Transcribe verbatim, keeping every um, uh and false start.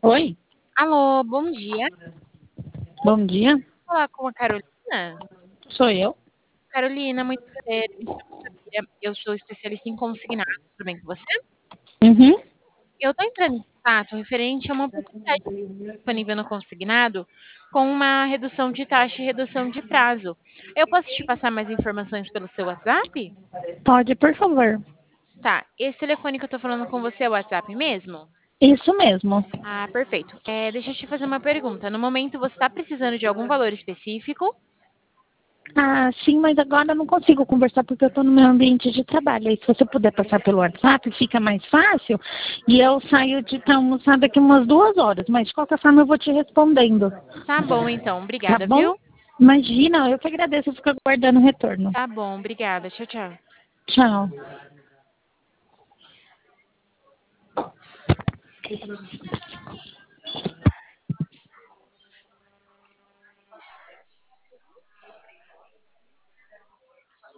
Oi, Alô, bom dia. bom dia. Vou falar com a Carolina. Sou eu. Carolina, muito prazer. Me chamo Samira. Eu sou especialista em consignado. Tudo bem com você? Uhum. Eu estou entrando em contato referente a uma oportunidade disponível no consignado com uma redução de taxa e redução de prazo. Eu posso te passar mais informações pelo seu WhatsApp? Pode, por favor. Tá. Esse telefone que eu estou falando com você é o WhatsApp mesmo? Isso mesmo. Ah, perfeito. É, deixa eu te fazer uma pergunta. No momento, você está precisando de algum valor específico? Ah, sim, mas agora eu não consigo conversar porque eu estou no meu ambiente de trabalho. Aí, se você puder passar pelo WhatsApp, fica mais fácil. E eu saio de estar almoçar daqui umas duas horas. Mas, de qualquer forma, eu vou te respondendo. Tá bom, então. Tá Obrigada, bom? viu? Imagina, eu que agradeço. Eu fico aguardando o retorno. Tá bom, obrigada. Tchau, tchau. Tchau.